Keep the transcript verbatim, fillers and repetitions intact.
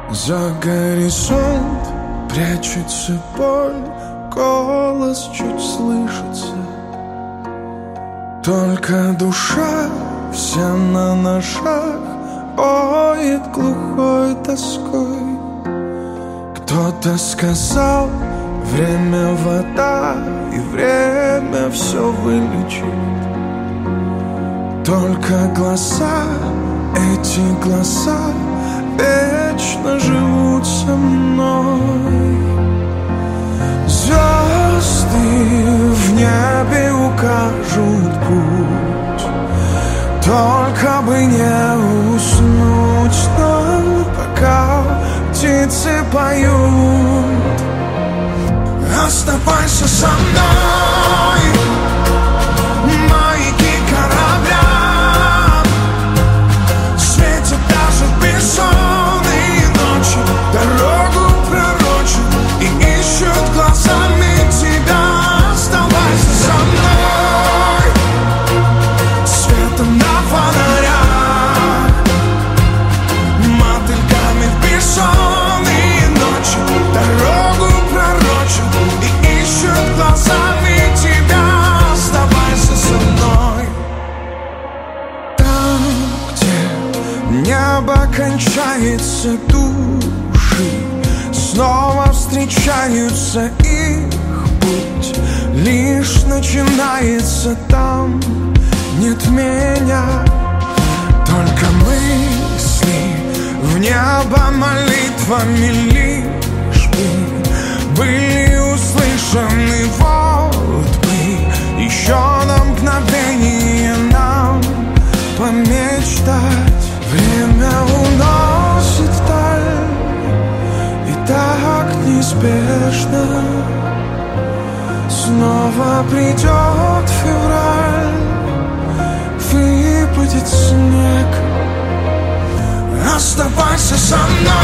За горизонт прячется боль, голос чуть слышится. Только душа вся на ножах поет глухой тоской. Кто-то сказал, время вода, и время все вылечит. Только глаза, эти глаза вечно живут со мной. Звезды в небе укажут путь, только бы не уснуть нам, пока птицы поют. Оставайся со мной, маяки корабля светят даже в бессонные ночи, дорогу пророчат и ищут глазами тебя. Оставайся со мной, светом на фонарях, мотыльками в бессонные ночи, дорогу пророчат и ищут глазами тебя. Оставайся со мной. Там, где небо кончается, души снова встречаются, их путь лишь начинается. Там нет меня, только мысли в небо молитвами лишь бы были услышаны. Вот бы еще на мгновение нам помечтать. Время уносит вдаль, и так неизбежно снова придет февраль, выпадет снег. Оставайся со мной.